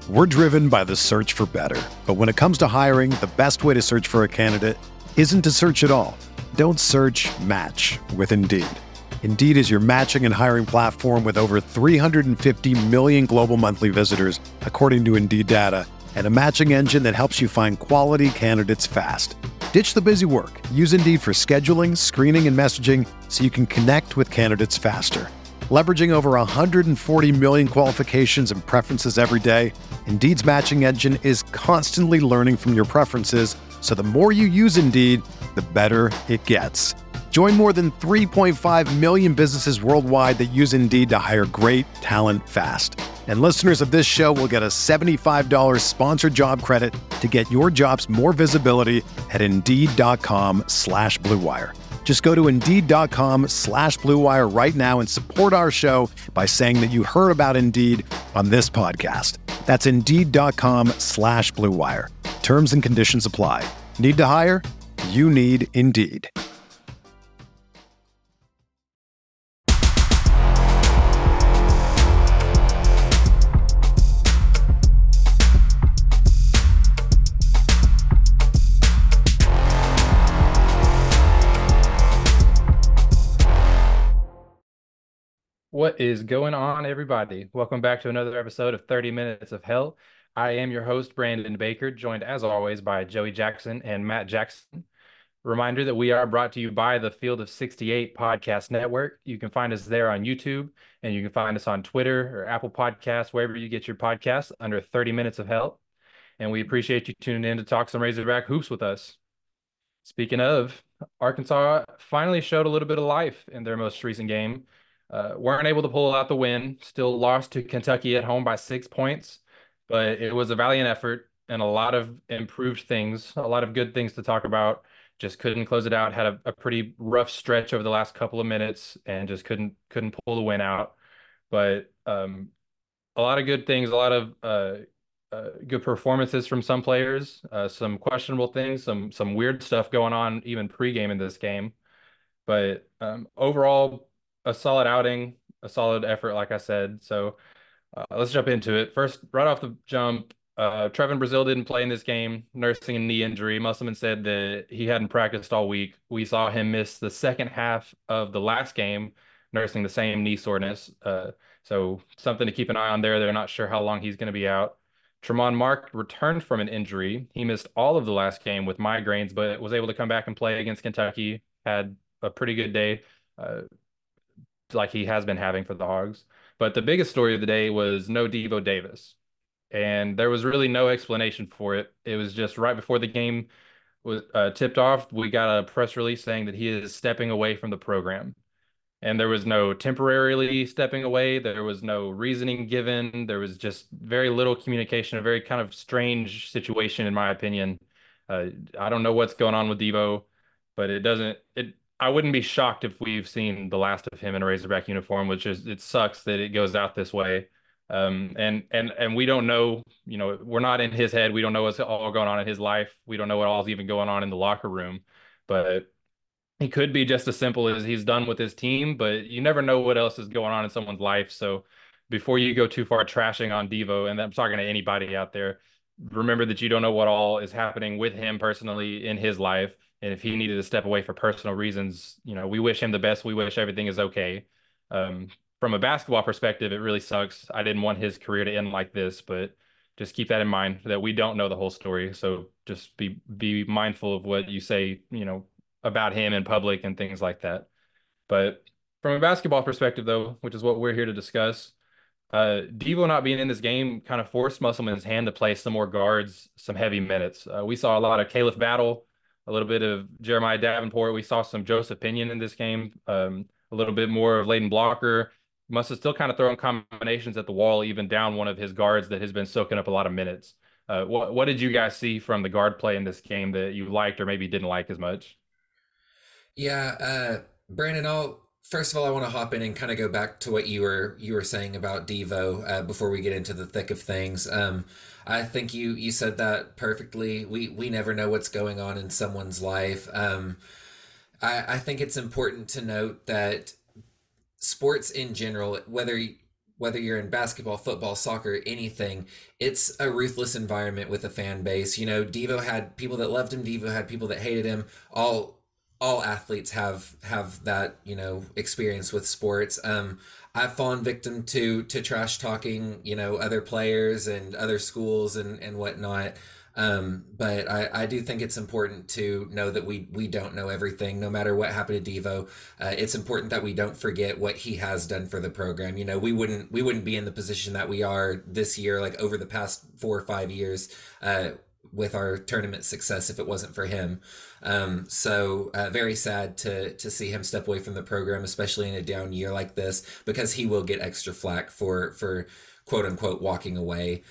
We're driven by the search for better. But when it comes to hiring, the best way to search for a candidate isn't to search at all. Don't search, match with Indeed. Indeed is your matching and hiring platform with over 350 million global monthly visitors, according to Indeed data, and a matching engine that helps you find quality candidates fast. Ditch the busy work. Use Indeed for scheduling, screening, and messaging so you can connect with candidates faster. Leveraging over 140 million qualifications and preferences every day, Indeed's matching engine is constantly learning from your preferences, so the more you use Indeed, the better it gets. Join more than 3.5 million businesses worldwide that use Indeed to hire great talent fast. And listeners of this show will get a $75 sponsored job credit to get your jobs more visibility at Indeed.com/Blue Wire. Just go to Indeed.com/Blue Wire right now and support our show by saying that you heard about Indeed on this podcast. That's Indeed.com/Blue Wire. Terms and conditions apply. Need to hire? You need Indeed. What is going on, everybody? Welcome back to another episode of 30 Minutes of Hell. I am your host, Brandon Baker, joined as always by Joey Jackson and Matt Jackson. Reminder that we are brought to you by the Field of 68 Podcast Network. You can find us there on YouTube, and you can find us on Twitter or Apple Podcasts, wherever you get your podcasts, under 30 Minutes of Hell. And we appreciate you tuning in to talk some Razorback hoops with us. Speaking of, Arkansas finally showed a little bit of life in their most recent game. Weren't able to pull out the win, still lost to Kentucky at home by 6 points, but it was a valiant effort and a lot of improved things, a lot of good things to talk about. Just couldn't close it out, had a pretty rough stretch over the last couple of minutes and just couldn't pull the win out. But a lot of good things, a lot of good performances from some players, some questionable things, some weird stuff going on even pregame in this game. But overall, a solid outing, a solid effort, like I said. So let's jump into it. First, right off the jump, Trevin Brazile didn't play in this game, nursing a knee injury. Musselman said that he hadn't practiced all week. We saw him miss the second half of the last game, nursing the same knee soreness. So something to keep an eye on there. They're not sure how long he's going to be out. Tramon Mark returned from an injury. He missed all of the last game with migraines, but was able to come back and play against Kentucky. Had a pretty good day. Like he has been having for the Hogs. But the biggest story of the day was no Devo Davis. And there was really no explanation for it. It was just right before the game was tipped off, we got a press release saying that he is stepping away from the program. And there was no temporarily stepping away. There was no reasoning given. There was just very little communication, a very kind of strange situation, in my opinion. I don't know what's going on with Devo, but I wouldn't be shocked if we've seen the last of him in a Razorback uniform, which is, it sucks that it goes out this way. And we don't know, we're not in his head. We don't know what's all going on in his life. We don't know what all's even going on in the locker room, but it could be just as simple as he's done with his team, but you never know what else is going on in someone's life. So before you go too far trashing on Devo, and I'm talking to anybody out there, remember that you don't know what all is happening with him personally in his life. And if he needed to step away for personal reasons, we wish him the best. We wish everything is okay. From a basketball perspective, it really sucks. I didn't want his career to end like this, but just keep that in mind that we don't know the whole story. So just be mindful of what you say, about him in public and things like that. But from a basketball perspective, though, which is what we're here to discuss, Devo not being in this game kind of forced Musselman's hand to play some more guards, some heavy minutes. We saw a lot of Caliph Battle, a little bit of Jeremiah Davenport. We saw some Joseph Pinion in this game, a little bit more of Layden Blocker. Must have still kind of thrown combinations at the wall, even down one of his guards that has been soaking up a lot of minutes. What did you guys see from the guard play in this game that you liked or maybe didn't like as much? Yeah, Brandon, first of all, I want to hop in and kind of go back to what you were saying about Devo before we get into the thick of things. I think you said that perfectly. We never know what's going on in someone's life. I think it's important to note that sports in general, whether whether you're in basketball, football, soccer, anything, it's a ruthless environment with a fan base. You know, Devo had people that loved him. Devo had people that hated him. All athletes have that, you know, experience with sports. I've fallen victim to trash talking, you know, other players and other schools and whatnot. But I do think it's important to know that we don't know everything, no matter what happened to Devo. It's important that we don't forget what he has done for the program. You know, we wouldn't be in the position that we are this year, like over the past 4 or 5 years, with our tournament success if it wasn't for him. So very sad to see him step away from the program, especially in a down year like this, because he will get extra flack for quote unquote walking away.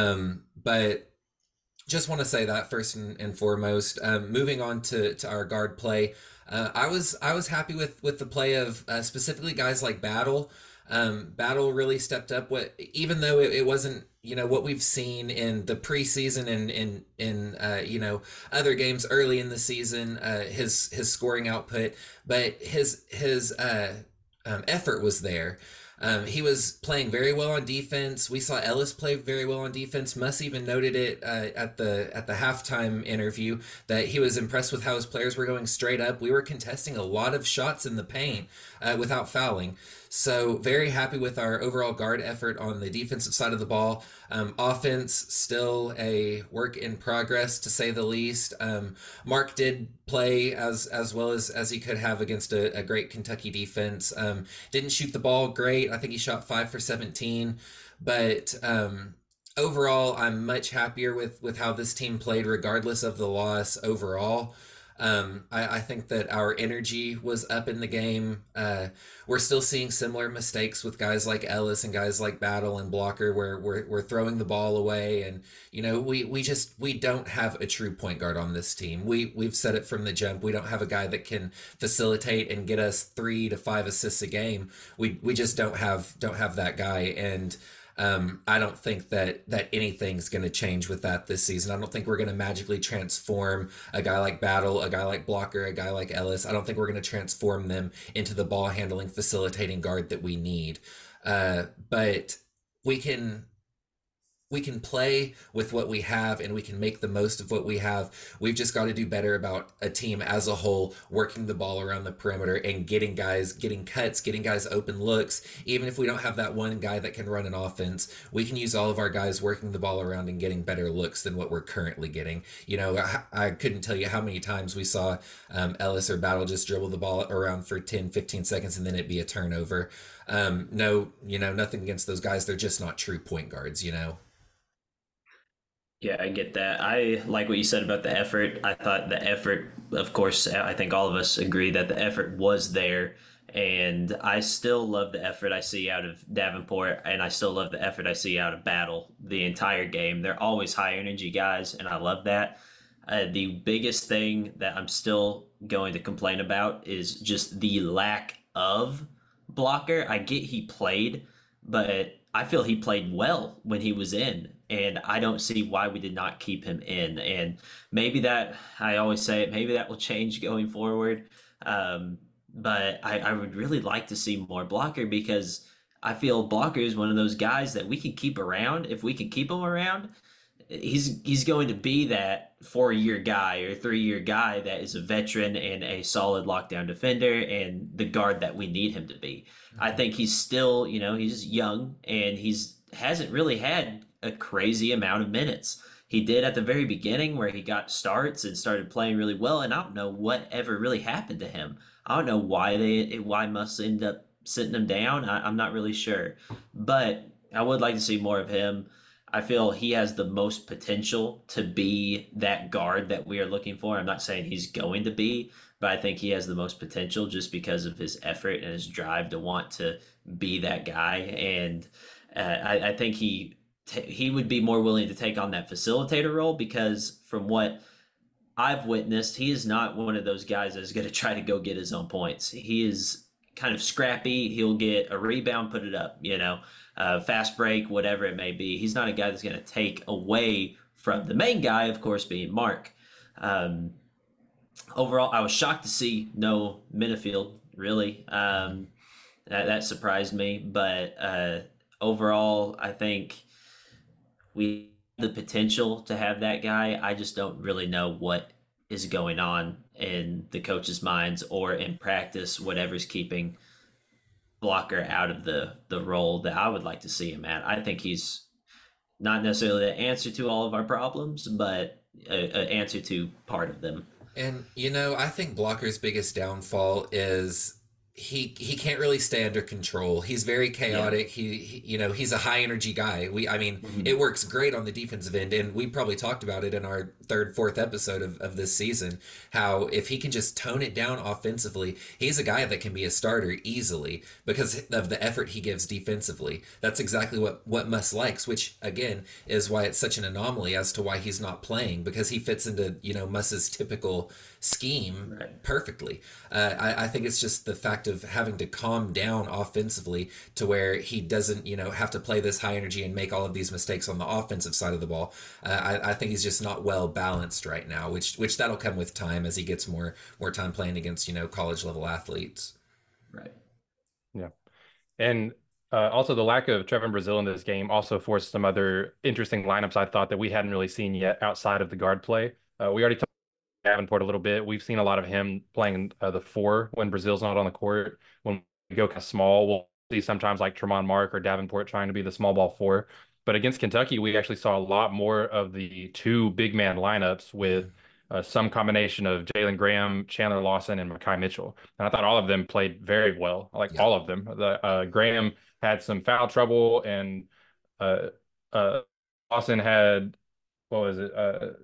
But just want to say that first and foremost. Moving on to our guard play, I was happy with the play of specifically guys like Battle. Battle really stepped up. What even though it wasn't, you know, what we've seen in the preseason and in you know, other games early in the season, his scoring output, but his effort was there. He was playing very well on defense. We saw Ellis play very well on defense. Muss even noted it at the halftime interview that he was impressed with how his players were going straight up. We were contesting a lot of shots in the paint without fouling. So very happy with our overall guard effort on the defensive side of the ball. Offense still a work in progress, to say the least. Mark did play as well as he could have against a great Kentucky defense. Didn't shoot the ball great. I think he shot 5 for 17, but overall, I'm much happier with how this team played, regardless of the loss overall. I think that our energy was up in the game. We're still seeing similar mistakes with guys like Ellis and guys like Battle and Blocker, where we're throwing the ball away, and you know, we don't have a true point guard on this team. We've said it from the jump. We don't have a guy that can facilitate and get us 3 to 5 assists a game. We just don't have that guy, and I don't think that anything's going to change with that this season. I don't think we're going to magically transform a guy like Battle, a guy like Blocker, a guy like Ellis. I don't think we're going to transform them into the ball handling, facilitating guard that we need. But we can we can play with what we have and we can make the most of what we have. We've just got to do better about a team as a whole, working the ball around the perimeter and getting guys, getting cuts, getting guys open looks. Even if we don't have that one guy that can run an offense, we can use all of our guys working the ball around and getting better looks than what we're currently getting. You know, I couldn't tell you how many times we saw Ellis or Battle just dribble the ball around for 10, 15 seconds and then it'd be a turnover. No, you know, nothing against those guys. They're just not true point guards, you know? Yeah, I get that. I like what you said about the effort. I thought the effort, of course, I think all of us agree that the effort was there. And I still love the effort I see out of Davenport, and I still love the effort I see out of Battle the entire game. They're always high energy guys, and I love that. The biggest thing that I'm still going to complain about is just the lack of blocker. I get he played, but I feel he played well when he was in, and I don't see why we did not keep him in. And maybe that, I always say it, maybe that will change going forward. But I would really like to see more blocker, because I feel blocker is one of those guys that we can keep around. If we can keep him around, he's going to be that 4-year guy or 3-year guy that is a veteran and a solid lockdown defender and the guard that we need him to be. I think he's still, he's young and he's hasn't really had a crazy amount of minutes. He did at the very beginning where he got starts and started playing really well, and I don't know what ever really happened to him. I don't know why Muss end up sitting him down. I'm not really sure, but I would like to see more of him. I feel he has the most potential to be that guard that we are looking for. I'm not saying he's going to be, but I think he has the most potential just because of his effort and his drive to want to be that guy. And I think he would be more willing to take on that facilitator role, because from what I've witnessed, he is not one of those guys that's going to try to go get his own points. He is kind of scrappy. He'll get a rebound, put it up, fast break, whatever it may be. He's not a guy that's going to take away from the main guy, of course, being Mark. Overall, I was shocked to see no Minifield, really. That surprised me. But overall, I think we have the potential to have that guy. I just don't really know what is going on in the coaches' minds or in practice, whatever's keeping Blocker out of the role that I would like to see him at. I think he's not necessarily the answer to all of our problems, but an answer to part of them. And I think Blocker's biggest downfall is he can't really stay under control. He's very chaotic. Yeah. He's a high energy guy. I mean, Mm-hmm. it works great on the defensive end, and we probably talked about it in our third, fourth episode of this season. How if he can just tone it down offensively, he's a guy that can be a starter easily because of the effort he gives defensively. That's exactly what Muss likes, which again is why it's such an anomaly as to why he's not playing, because he fits into Muss's typical scheme Right. perfectly. I think it's just the fact of having to calm down offensively to where he doesn't, have to play this high energy and make all of these mistakes on the offensive side of the ball. I think he's just not well balanced right now, which that'll come with time as he gets more time playing against college level athletes. Right. Yeah. And also the lack of Trevor Brazil in this game also forced some other interesting lineups I thought that we hadn't really seen yet outside of the guard play. We already talked about Davenport a little bit. We've seen a lot of him playing the four when Brazil's not on the court. When we go kind of small, we'll see sometimes like Tremont Mark or Davenport trying to be the small ball four. But against Kentucky, we actually saw a lot more of the two big man lineups with some combination of Jalen Graham, Chandler Lawson, and Makai Mitchell. And I thought all of them played very well, like Yeah. all of them. The Graham had some foul trouble, and uh, Lawson had what was it?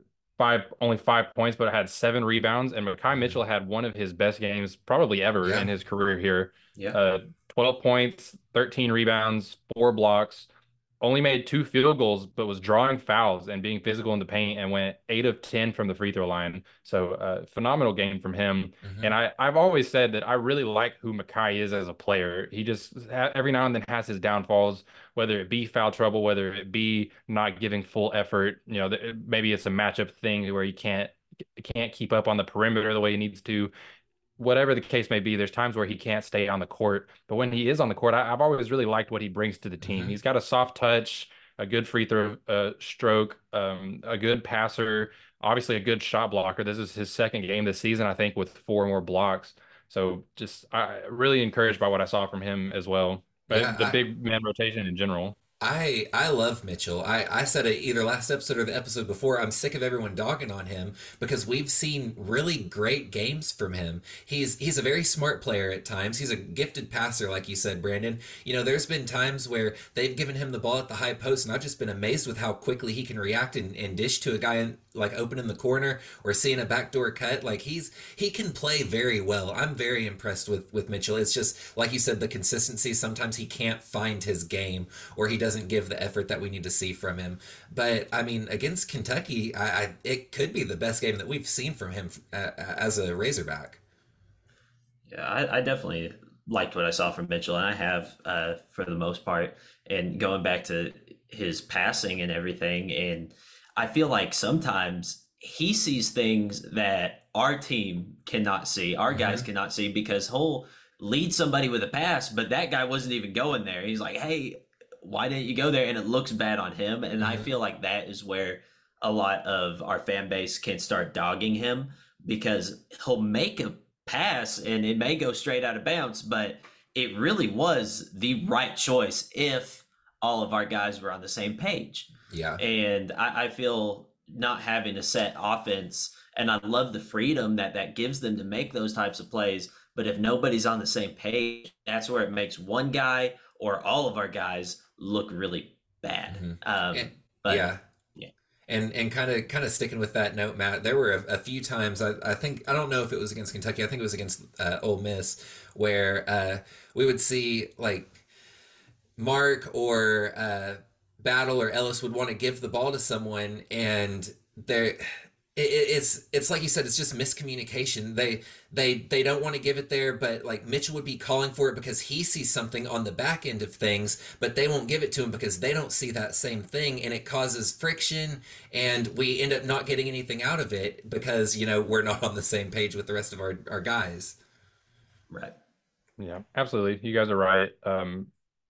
Only 5 points, but had 7 rebounds. And Makai Mhm. Mitchell had one of his best games probably ever in Yeah. his career here. Yeah. 12 points, 13 rebounds, 4 blocks, only made 2 field goals, but was drawing fouls and being physical in the paint and went 8 of 10 from the free throw line. So phenomenal game from him. And Hmm. I've always said that I really like who Makai is as a player. He just every now and then has his downfalls, whether it be foul trouble, whether it be not giving full effort. Maybe it's a matchup thing where he can't keep up on the perimeter the way he needs to. Whatever the case may be, there's times where he can't stay on the court. But when he is on the court, I've always really liked what he brings to the team. Hmm. He's got a soft touch, a good free throw stroke, a good passer, obviously a good shot blocker. This is his second game this season, I think, with 4 more blocks. So just really encouraged by what I saw from him as well. But the Yeah, big man rotation in general. I love Mitchell. I said it either last episode or the episode before. I'm sick of everyone dogging on him because we've seen really great games from him. He's a very smart player at times. He's a gifted passer, like you said, Brandon. There's been times where they've given him the ball at the high post, and I've just been amazed with how quickly he can react and dish to a guy like open in the corner or seeing a backdoor cut. Like he can play very well. I'm very impressed with Mitchell. It's just like you said, the consistency. Sometimes he can't find his game or he doesn't give the effort that we need to see from him. But I mean, against Kentucky, it could be the best game that we've seen from him as a Razorback. Yeah, I definitely liked what I saw from Mitchell, and I have for the most part. And going back to his passing and everything, and I feel like sometimes he sees things that our team cannot see, our guys Hmm. cannot see, because he'll lead somebody with a pass, but that guy wasn't even going there. He's like, "Hey, why didn't you go there?" And it looks bad on him. And I Hmm. feel like that is where a lot of our fan base can start dogging him, because he'll make a pass and it may go straight out of bounds, but it really was the right choice if all of our guys were on the same page. Yeah. And I feel not having a set offense, and I love the freedom that that gives them to make those types of plays. But if nobody's on the same page, that's where it makes one guy or all of our guys look really bad. Hmm. But Yeah. yeah, And kind of sticking with that note, Matt, there were a few times I think I don't know if it was against Kentucky. I think it was against Ole Miss where we would see like Mark or Battle or Ellis would want to give the ball to someone, and it's like you said, it's just miscommunication. They don't want to give it there, but like Mitchell would be calling for it because he sees something on the back end of things, but they won't give it to him because they don't see that same thing, and it causes friction, and we end up not getting anything out of it because we're not on the same page with the rest of our guys. right. Yeah, absolutely. You guys are right.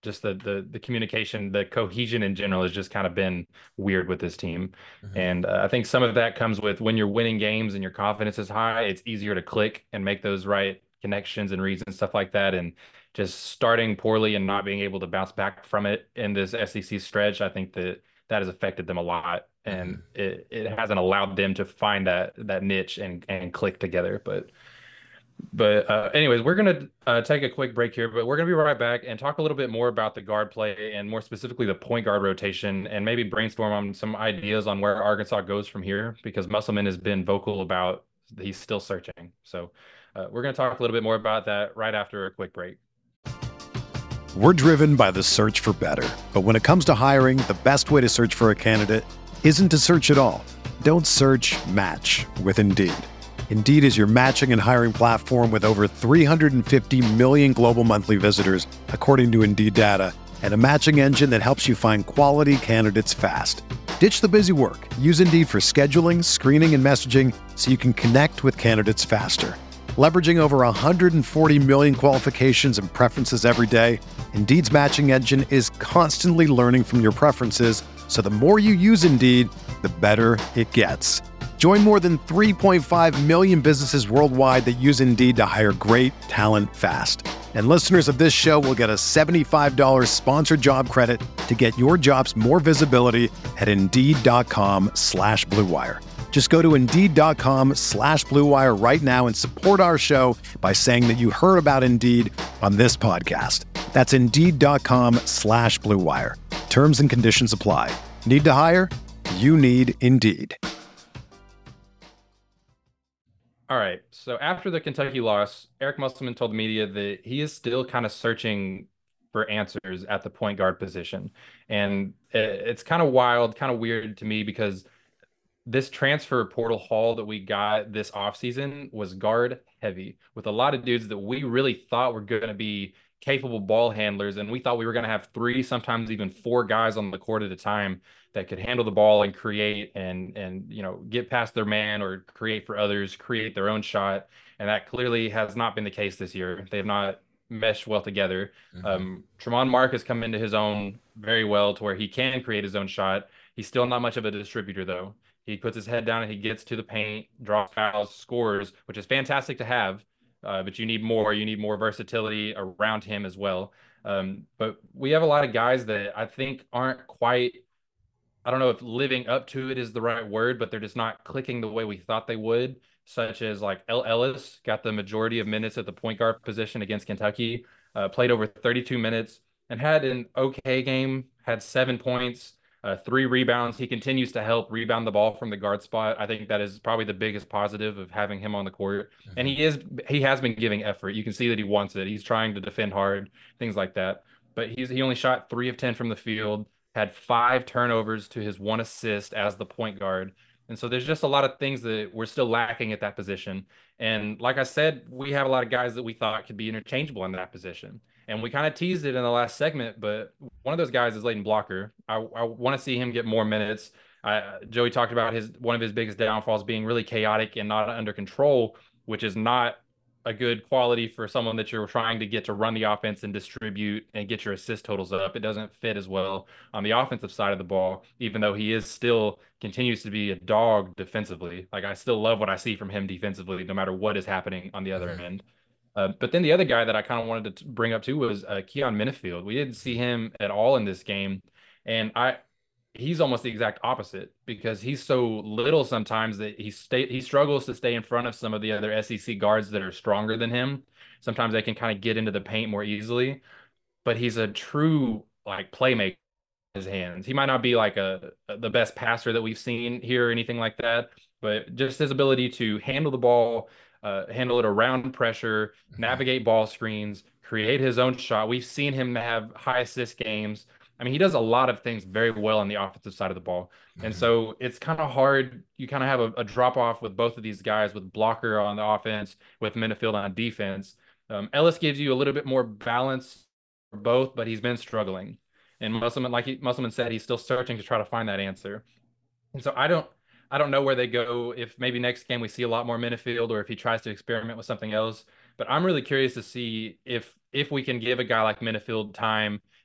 just the communication, the cohesion in general has just kind of been weird with this team. Mm-hmm. And I think some of that comes with when you're winning games and your confidence is high, it's easier to click and make those right connections and reads and stuff like that. And just starting poorly and not being able to bounce back from it in this SEC stretch, I think that has affected them a lot, Mm-hmm. and it hasn't allowed them to find that niche and click together. But anyways, we're gonna take a quick break here, but we're gonna be right back and talk a little bit more about the guard play and more specifically the point guard rotation, and maybe brainstorm on some ideas on where Arkansas goes from here because Musselman has been vocal about he's still searching. So we're gonna talk a little bit more about that right after a quick break. We're driven by the search for better. But when it comes to hiring, the best way to search for a candidate isn't to search at all. Don't search, match with Indeed. Indeed is your matching and hiring platform with over 350 million global monthly visitors, according to Indeed data, and a matching engine that helps you find quality candidates fast. Ditch the busy work. Use Indeed for scheduling, screening, and messaging so you can connect with candidates faster. Leveraging over 140 million qualifications and preferences every day, Indeed's matching engine is constantly learning from your preferences, so the more you use Indeed, the better it gets. Join more than 3.5 million businesses worldwide that use Indeed to hire great talent fast. And listeners of this show will get a $75 sponsored job credit to get your jobs more visibility at Indeed.com/Blue Wire. Just go to Indeed.com/Blue Wire right now and support our show by saying that you heard about Indeed on this podcast. That's Indeed.com/Blue Wire. Terms and conditions apply. Need to hire? You need Indeed. All right. So after the Kentucky loss, Eric Musselman told the media that he is still kind of searching for answers at the point guard position. And it's kind of wild, kind of weird to me because this transfer portal haul that we got this offseason was guard heavy with a lot of dudes that we really thought were going to be capable ball handlers. And we thought we were going to have three, sometimes even four guys on the court at a time that could handle the ball and create and get past their man or create for others, create their own shot. And that clearly has not been the case this year. They have not meshed well together. Mm-hmm. Tremont Mark has come into his own very well to where he can create his own shot. He's still not much of a distributor though. He puts his head down and he gets to the paint, draws fouls, scores, which is fantastic to have. But you need more. You need more versatility around him as well. But we have a lot of guys that I think aren't quite, I don't know if living up to it is the right word, but they're just not clicking the way we thought they would, such as like El Ellis got the majority of minutes at the point guard position against Kentucky, played over 32 minutes and had an okay game, had 7 points, 3 rebounds. He continues to help rebound the ball from the guard spot. I think that is probably the biggest positive of having him on the court. Mm-hmm. And he has been giving effort. You can see that he wants it. He's trying to defend hard, things like that. But he only shot 3 of 10 from the field, had 5 turnovers to his 1 assist as the point guard. And so there's just a lot of things that we're still lacking at that position. And like I said, we have a lot of guys that we thought could be interchangeable in that position. And we kind of teased it in the last segment, but one of those guys is Leighton Blocker. I want to see him get more minutes. Joey talked about one of his biggest downfalls being really chaotic and not under control, which is not a good quality for someone that you're trying to get to run the offense and distribute and get your assist totals up. It doesn't fit as well on the offensive side of the ball, even though he is still continues to be a dog defensively. Like I still love what I see from him defensively, no matter what is happening on the other end. But then the other guy that I kind of wanted to bring up too was Keon Minifield. We didn't see him at all in this game, and he's almost the exact opposite because he's so little sometimes that he struggles to stay in front of some of the other SEC guards that are stronger than him. Sometimes they can kind of get into the paint more easily, but he's a true like playmaker in his hands. He might not be like the best passer that we've seen here or anything like that, but just his ability to handle the ball, handle it around pressure, navigate ball screens, create his own shot. We've seen him have high assist games. I mean, he does a lot of things very well on the offensive side of the ball. Mm-hmm. And so it's kind of hard. You kind of have a drop off with both of these guys, with Blocker on the offense, with Minifield on defense. Ellis gives you a little bit more balance for both, but he's been struggling. And Musselman said, he's still searching to try to find that answer. And so I don't know where they go, if maybe next game we see a lot more Minifield or if he tries to experiment with something else. But I'm really curious to see if we can give a guy like Minifield time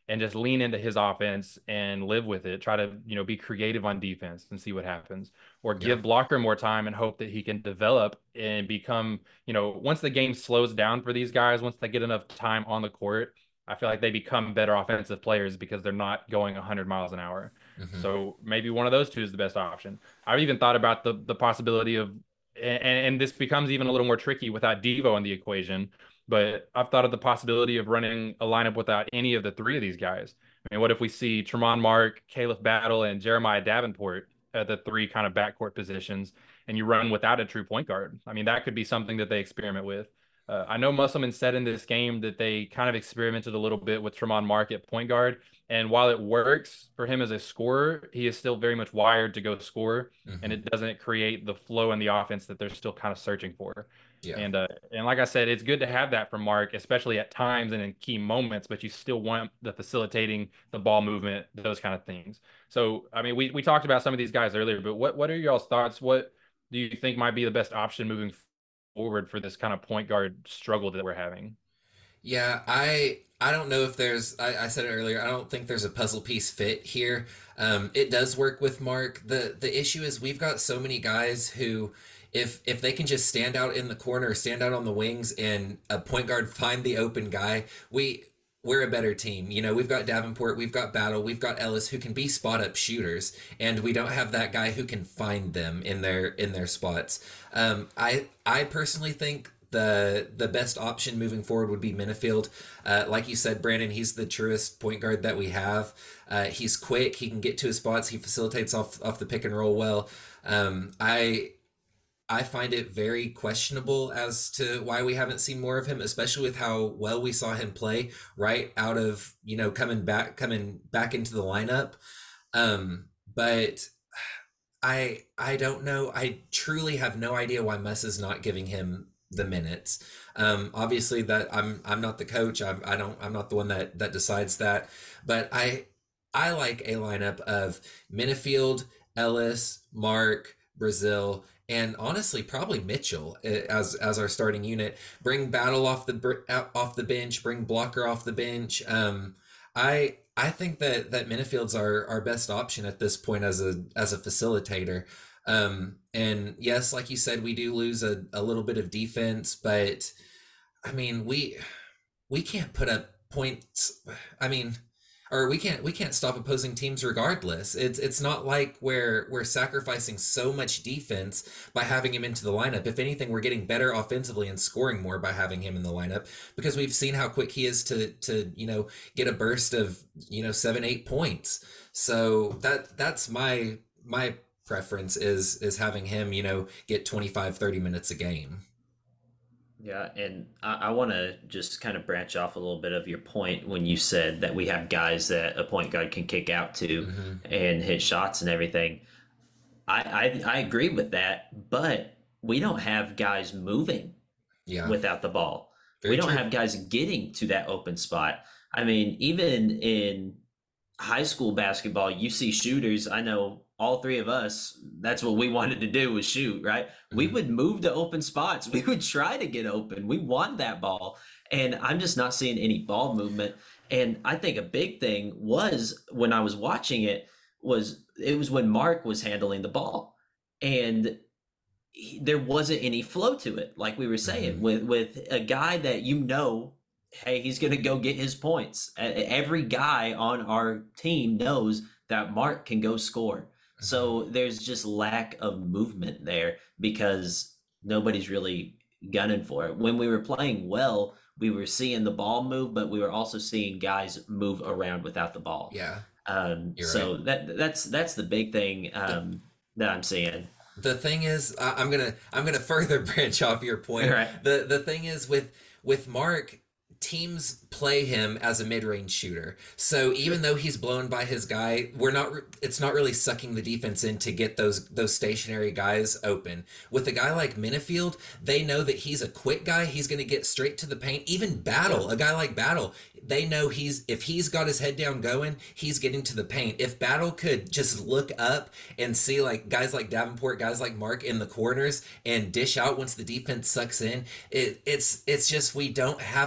and just lean into his offense and live with it. Try to, be creative on defense and see what happens, or give Blocker more time and hope that he can develop and become, once the game slows down for these guys, once they get enough time on the court, I feel like they become better offensive players because they're not going 100 miles an hour. So maybe one of those two is the best option. I've even thought about the possibility of, and this becomes even a little more tricky without Devo in the equation, but I've thought of the possibility of running a lineup without any of the three of these guys. I mean, what if we see Tremont Mark, Caleb Battle, and Jeremiah Davenport at the three kind of backcourt positions, and you run without a true point guard? I mean, that could be something that they experiment with. I know Musselman said in this game that they kind of experimented a little bit with Tremont Mark at point guard. And while it works for him as a scorer, he is still very much wired to go score. And it doesn't create the flow in the offense that they're still kind of searching for. Yeah. And like I said, it's good to have that from Mark, especially at times and in key moments, but you still want the facilitating, the ball movement, those kind of things. So, I mean, we talked about some of these guys earlier, but what are y'all's thoughts? What do you think might be the best option moving forward for this kind of point guard struggle that we're having? Yeah, I don't know if there's, I said it earlier, I don't think there's a puzzle piece fit here. It does work with Mark. The issue is we've got so many guys who, if they can just stand out in the corner, stand out on the wings, and a point guard find the open guy, we're a better team. We've got Davenport, we've got Battle, we've got Ellis, who can be spot up shooters, and we don't have that guy who can find them in their spots. I personally think the best option moving forward would be Minifield. Like you said, Brandon, he's the truest point guard that we have. He's quick. He can get to his spots. He facilitates off the pick and roll well. I find it very questionable as to why we haven't seen more of him, especially with how well we saw him play right out of, coming back into the lineup. But I don't know. I truly have no idea why Muss is not giving him the minutes. Obviously that I'm not the coach. I'm not the one that decides that, but I like a lineup of Minifield, Ellis, Mark, Brazil, and honestly probably Mitchell as our starting unit. Bring Battle off the bench, bring Blocker off the bench. I think that Minifield's our best option at this point as a facilitator. And yes, like you said, we do lose a little bit of defense, but I mean, we can't put up points. I mean, or we can't stop opposing teams regardless. It's not like we're sacrificing so much defense by having him into the lineup. If anything, we're getting better offensively and scoring more by having him in the lineup, because we've seen how quick he is to get a burst of 7-8 points. So that's my preference is having him get 25-30 minutes a game. Yeah, and I want to just kind of branch off a little bit of your point when you said that we have guys that a point guard can kick out to and hit shots and everything. I agree with that, but we don't have guys moving without the ball. Very true. Have guys getting to that open spot. I mean, even in high school basketball, you see shooters. I know all three of us, that's what we wanted to do, was shoot, right? We would move to open spots. We would try to get open. We want that ball. And I'm just not seeing any ball movement. And I think a big thing was, when I was watching it was when Mark was handling the ball. And there wasn't any flow to it, like we were saying, with a guy that hey, he's going to go get his points. Every guy on our team knows that Mark can go score. So there's just lack of movement there because nobody's really gunning for it. When we were playing well, we were seeing the ball move, but we were also seeing guys move around without the ball. Yeah. So right. That's the big thing that I'm seeing. The thing is, I'm gonna further branch off your point. Right. The thing is with Mark, teams play him as a mid-range shooter. So even though he's blown by his guy, it's not really sucking the defense in to get those stationary guys open. With a guy like Minifield, they know that he's a quick guy. He's going to get straight to the paint. Even Battle, a guy like Battle, they know if he's got his head down going, he's getting to the paint. If Battle could just look up and see like guys like Davenport, guys like Mark in the corners and dish out once the defense sucks in, it's just we don't have that point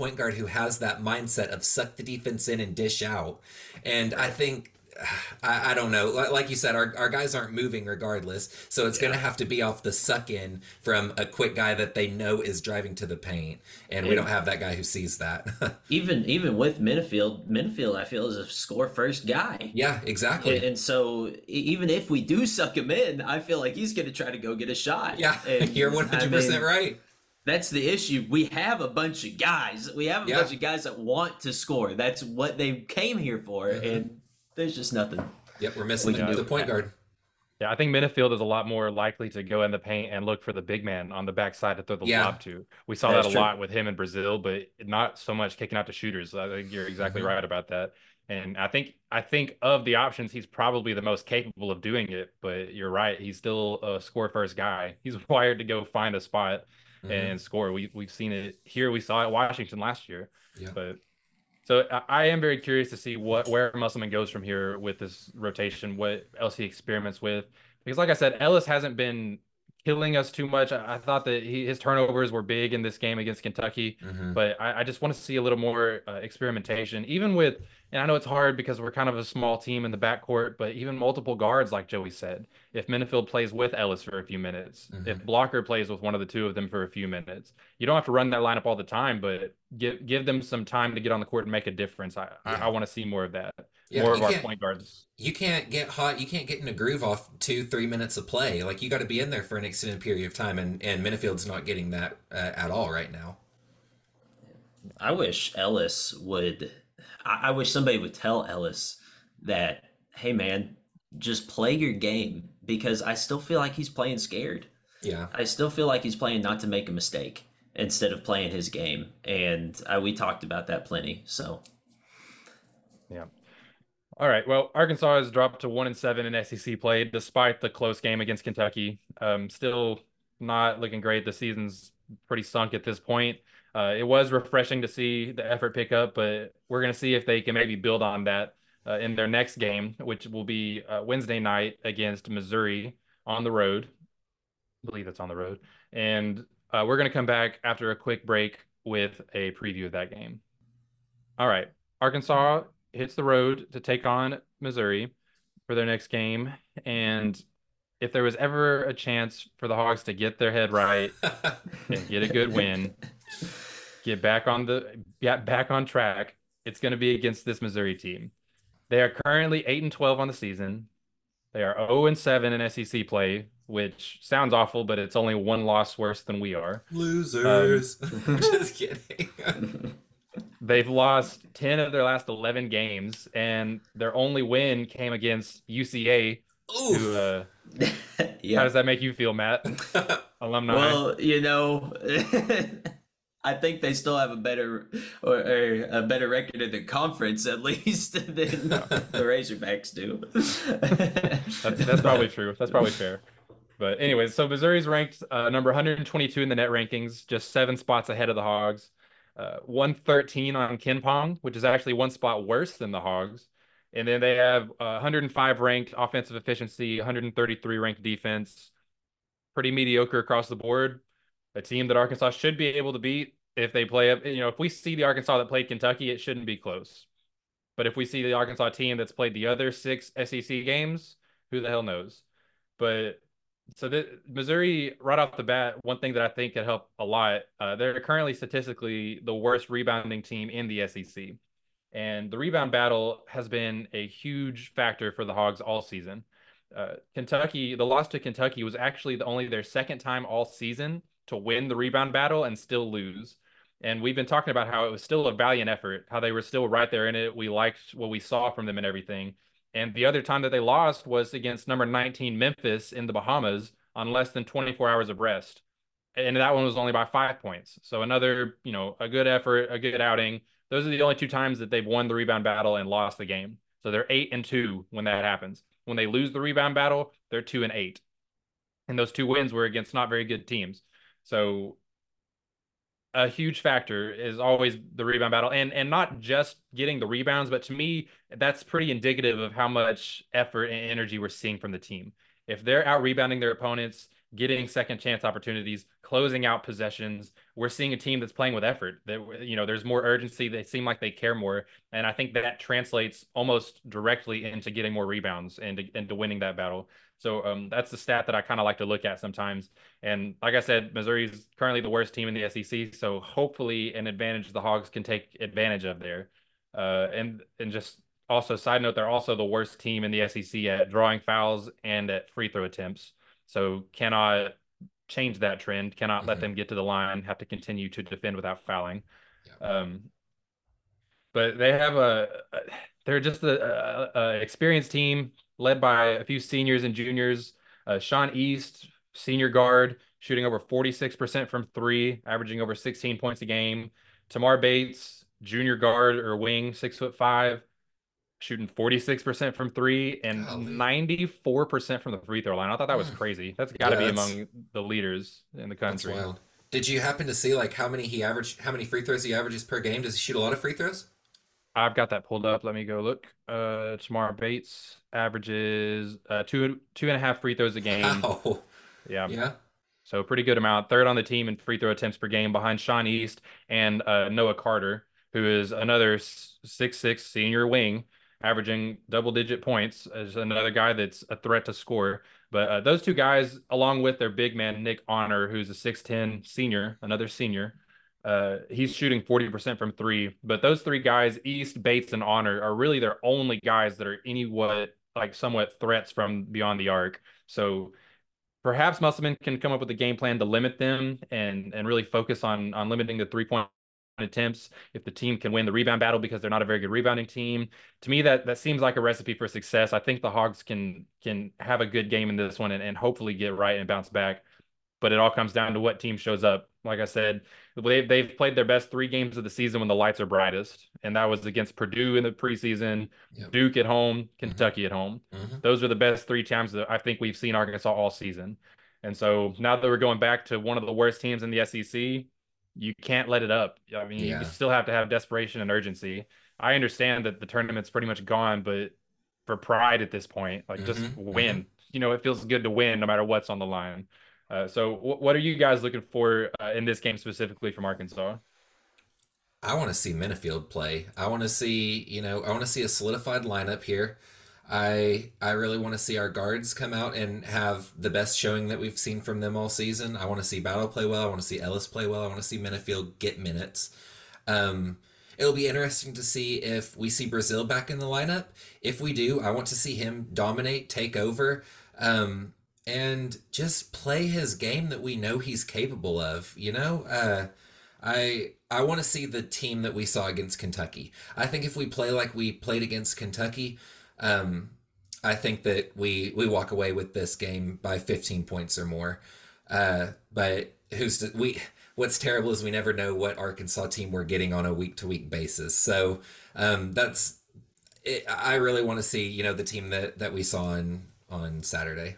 point guard who has that mindset of suck the defense in and dish out. And I think I don't know. Like you said, our guys aren't moving regardless. So it's going to have to be off the suck in from a quick guy that they know is driving to the paint. And we don't have that guy who sees that. Even with Minifield, I feel is a score first guy. Yeah, exactly. And so even if we do suck him in, I feel like he's going to try to go get a shot. Yeah, and, you're 100% right. That's the issue. We have a bunch of guys. We have a bunch of guys that want to score. That's what they came here for. And there's just nothing. Yep, we're missing the point guard. Yeah, I think Minifield is a lot more likely to go in the paint and look for the big man on the backside to throw the lob to. We saw that a lot with him in Brazil, but not so much kicking out to shooters. I think you're exactly right about that. And I think of the options, he's probably the most capable of doing it. But you're right, he's still a score first guy. He's wired to go find a spot and score. We've seen it here. We saw it at Washington last year. Yeah. But so I am very curious to see where Musselman goes from here with this rotation, what else he experiments with. Because like I said, Ellis hasn't been killing us too much. I thought that his turnovers were big in this game against Kentucky, but I just want to see a little more experimentation, even with, and I know it's hard because we're kind of a small team in the backcourt, but even multiple guards, like Joey said, if Minifield plays with Ellis for a few minutes, if Blocker plays with one of the two of them for a few minutes, you don't have to run that lineup all the time, but give them some time to get on the court and make a difference. I want to see more of that. More of our point guards. You can't get hot. You can't get in a groove off 2-3 minutes of play. Like, you got to be in there for an extended period of time, and Minifield's not getting that at all right now. I wish Ellis would. I wish somebody would tell Ellis that, hey man, just play your game, because I still feel like he's playing scared. Yeah. I still feel like he's playing not to make a mistake instead of playing his game, and we talked about that plenty. So. Yeah. All right. Well, Arkansas has dropped to 1-7 in SEC play despite the close game against Kentucky. Still not looking great. The season's pretty sunk at this point. It was refreshing to see the effort pick up, but we're going to see if they can maybe build on that in their next game, which will be Wednesday night against Missouri on the road. I believe it's on the road. And we're going to come back after a quick break with a preview of that game. All right. Arkansas hits the road to take on Missouri for their next game. And if there was ever a chance for the Hogs to get their head right and get a good win, get back on track, it's going to be against this Missouri team. They are currently 8-12 on the season. They are 0-7 in SEC play, which sounds awful, but it's only one loss worse than we are. Losers. Just kidding. They've lost 10 of their last 11 games, and their only win came against UCA. Who, How does that make you feel, Matt? Alumni. Well, I think they still have a better record in the conference, at least, than the Razorbacks do. That's probably true. That's probably fair. But anyways, so Missouri's ranked number 122 in the net rankings, just 7 spots ahead of the Hogs. 113 on KenPom, which is actually 1 spot worse than the Hogs. And then they have 105 ranked offensive efficiency, 133 ranked defense. Pretty mediocre across the board. A team that Arkansas should be able to beat if they play up. If we see the Arkansas that played Kentucky, it shouldn't be close. But if we see the Arkansas team that's played the other 6 SEC games, who the hell knows? But so Missouri, right off the bat, one thing that I think could help a lot, they're currently statistically the worst rebounding team in the SEC. And the rebound battle has been a huge factor for the Hogs all season. The loss to Kentucky was actually only their second time all season to win the rebound battle and still lose. And we've been talking about how it was still a valiant effort, how they were still right there in it. We liked what we saw from them and everything. And the other time that they lost was against number 19 Memphis in the Bahamas on less than 24 hours of rest. And that one was only by 5 points. So another, a good effort, a good outing. Those are the only 2 times that they've won the rebound battle and lost the game. So they're 8-2 when that happens. When they lose the rebound battle, they're 2-8. And those 2 wins were against not very good teams. So a huge factor is always the rebound battle, and not just getting the rebounds, but to me, that's pretty indicative of how much effort and energy we're seeing from the team. If they're out rebounding their opponents, getting second chance opportunities, closing out possessions. We're seeing a team that's playing with effort. That, there's more urgency. They seem like they care more, and I think that translates almost directly into getting more rebounds and into winning that battle. So that's the stat that I kind of like to look at sometimes. And like I said, Missouri's currently the worst team in the SEC, so hopefully an advantage the Hogs can take advantage of there. And just also side note, they're also the worst team in the SEC at drawing fouls and at free throw attempts. So cannot change that trend, cannot let them get to the line, have to continue to defend without fouling. But they have they're just a experienced team led by a few seniors and juniors. Sean East, senior guard, shooting over 46% from three, averaging over 16 points a game. Tamar Bates, junior guard or wing, 6'5", shooting 46% from three and 94% from the free throw line. I thought that was crazy. That's got to be among the leaders in the country. That's wild. Did you happen to see like how many free throws he averages per game? Does he shoot a lot of free throws? I've got that pulled up. Let me go look. Tamar Bates averages two and a half free throws a game. Wow. Yeah. So pretty good amount. Third on the team in free throw attempts per game behind Sean East and Noah Carter, who is another 6'6" senior wing, averaging double-digit points as another guy that's a threat to score. But those two guys, along with their big man, Nick Honor, who's a 6'10" senior, another senior, he's shooting 40% from three. But those three guys, East, Bates, and Honor, are really their only guys that are somewhat threats from beyond the arc. So perhaps Musselman can come up with a game plan to limit them and really focus on limiting the three-point attempts if the team can win the rebound battle, because they're not a very good rebounding team. To me, that seems like a recipe for success. I think the Hogs can have a good game in this one and hopefully get right and bounce back. But it all comes down to what team shows up. Like I said, they've played their best 3 games of the season when the lights are brightest, and that was against Purdue in the preseason, Duke at home, Kentucky at home. Those are the best 3 times that I think we've seen Arkansas all season. And so now that we're going back to one of the worst teams in the SEC, you can't let it up. I mean, you still have to have desperation and urgency. I understand that the tournament's pretty much gone, but for pride at this point, just win. It feels good to win no matter what's on the line. So what are you guys looking for in this game specifically from Arkansas? I want to see Minifield play. I want to see, I want to see a solidified lineup here. I really want to see our guards come out and have the best showing that we've seen from them all season. I want to see Battle play well. I want to see Ellis play well. I want to see Minifield get minutes. It'll be interesting to see if we see Brazile back in the lineup. If we do, I want to see him dominate, take over, and just play his game that we know he's capable of. I want to see the team that we saw against Kentucky. I think if we play like we played against Kentucky, I think that we walk away with this game by 15 points or more. But what's terrible is we never know what Arkansas team we're getting on a week-to-week basis. So that's it. I really want to see the team that we saw on Saturday.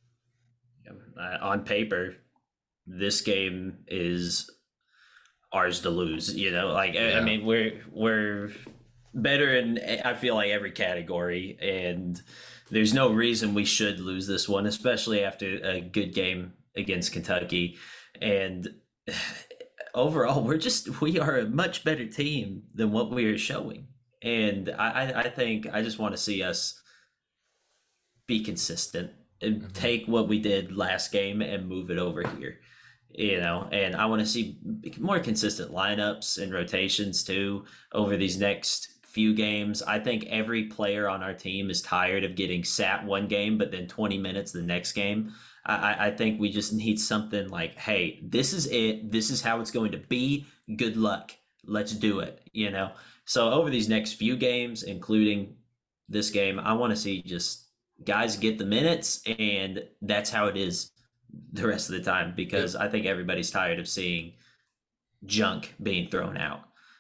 On paper, this game is ours to lose. I mean, we're better in, I feel like, every category, and there's no reason we should lose this one, especially after a good game against Kentucky. And overall, we are a much better team than what we are showing. And I think I just want to see us be consistent and take what we did last game and move it over here. And I want to see more consistent lineups and rotations too over these next few games. I think every player on our team is tired of getting sat one game, but then 20 minutes the next game. I think we just need something like, hey, this is it. This is how it's going to be. Good luck. Let's do it. So over these next few games, including this game, I want to see just guys get the minutes, and that's how it is the rest of the time, because I think everybody's tired of seeing junk being thrown out.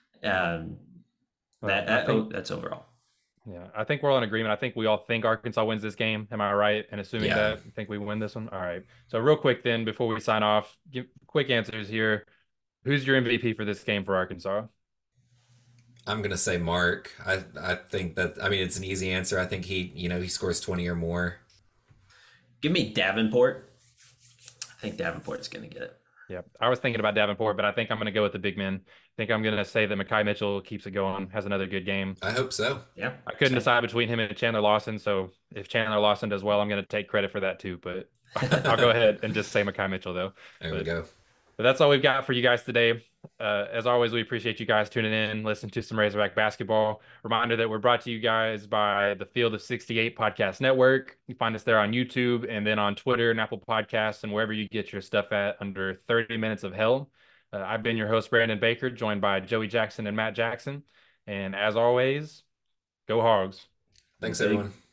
That's overall. Yeah, I think we're all in agreement. I think we all think Arkansas wins this game. Am I right? And assuming that, I think we win this one. All right. So real quick then, before we sign off, give quick answers here. Who's your MVP for this game for Arkansas? I'm gonna say Mark. I think that, I mean, it's an easy answer. I think he scores 20 or more. Give me Davenport. think Davenport's going to get it. Yeah, I was thinking about Davenport, but I think I'm going to go with the big men. I think I'm going to say that Mekhi Mitchell keeps it going, has another good game. I hope so. Yeah. I couldn't decide between him and Chandler Lawson, so if Chandler Lawson does well, I'm going to take credit for that too. But I'll go ahead and just say Mekhi Mitchell, though. There we go. But that's all we've got for you guys today. As always, we appreciate you guys tuning in, listening to some Razorback basketball. Reminder that we're brought to you guys by the Field of 68 Podcast Network. You find us there on YouTube and then on Twitter and Apple Podcasts and wherever you get your stuff at under 30 Minutes of Hell. I've been your host, Brandon Baker, joined by Joey Jackson and Matt Jackson. And as always, go Hogs. Thanks, everyone.